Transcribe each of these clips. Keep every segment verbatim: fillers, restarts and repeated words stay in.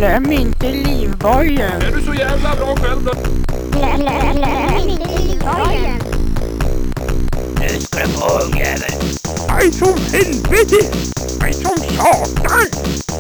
Glöm inte livbojen. Är du så jävla bra själv då? Glöm, glöm, glöm inte livbojen. Nu ska du få ungjävel. Aj som helvete! Aj som satan!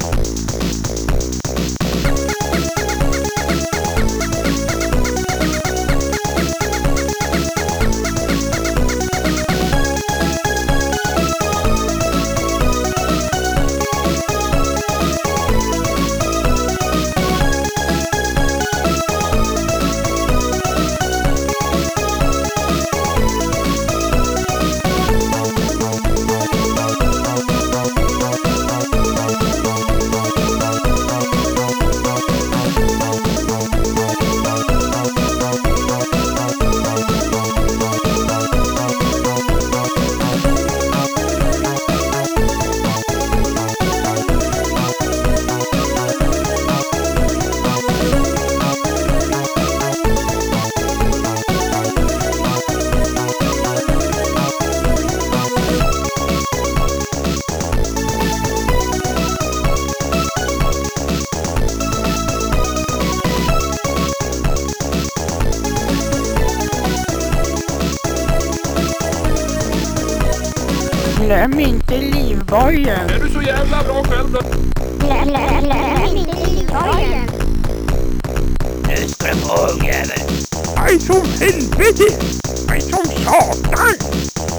Glöm inte livbojen. Är du så jävla bra själv då? Glöm, glöm, glöm inte livbojen. Nu ska du få ungjävel. Aj som helvete! Aj som satan!